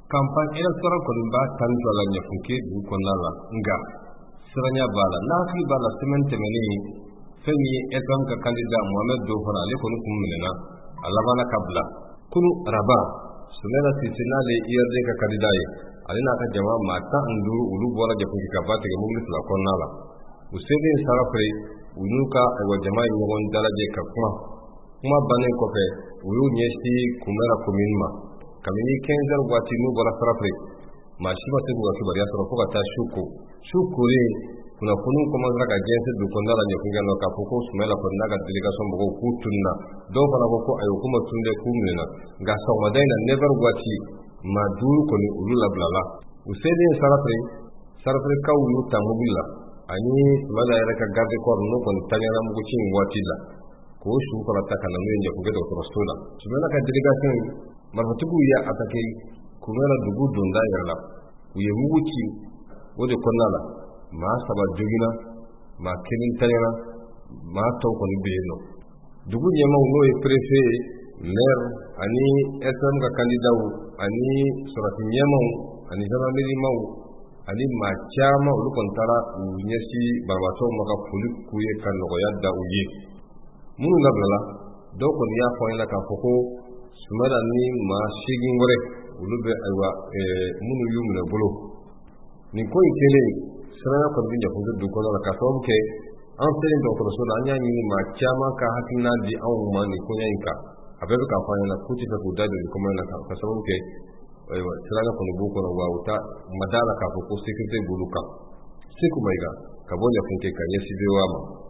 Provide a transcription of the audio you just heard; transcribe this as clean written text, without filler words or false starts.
campagne électorale ko ba tan to la nya funke du ko nala nga siranya bala na fi bala semaine temeni femi etam ka candidat Mohamed Dofara le ko kum menena Allah bana kabla kunu raba sunena tisinale IRD ka candidat ye alina ka jama mata nduru ulu bola je funke ka bate ga mumlis la ko nala usebe sarafre unuka wa jama yi won daraje ka kuma banen ko fe uyu nyesti kumera kominma kamini 15 gwati nu bora sarafre ma shi ba tudu wasu bari asara fuka ta shukure kuna kunu kuma zaka jense du ko ndala ne kunga no ka fuko sumela ko naga delegation bugo kutunna do fana ko ayo kuma tunde kumena ga so madaina never gwati ma duru ko ni ulula blala usede sarafre ka ulu tamubilla ani mala ya ka garde ko no ko tanyana mugo cin watilla ko shu ko ta kana no nje ko gedo ko rastola sumela ka delegation marfatugu ya atake kumela dugu donda yarla uye wuci wode konnala ma saba jogina ma kenin tayana ma taw ko beno dugu nyema no e préfet maire ani SM ka candidat ani sorati nyema ani jama mili maw ani ma chama ulu kontara nyesi barbato maka fulik kuye kan no yadda uye munu ngabla do ko ya ko ila ka foko sumada ni ma shigin gore ulube aywa munu yumna bolo ni ko ikele sara ko bin da fudu ko la ka so ke an sere do ko so anya ni ma chama ka hakina di an ma ni ko yanka abe ka fa na kuti ta ku dadu ko ma na ka so ke aywa sara ko bu ko wa uta madala ka ko security buluka siku maiga ka bonya funke ka yesi bewa ma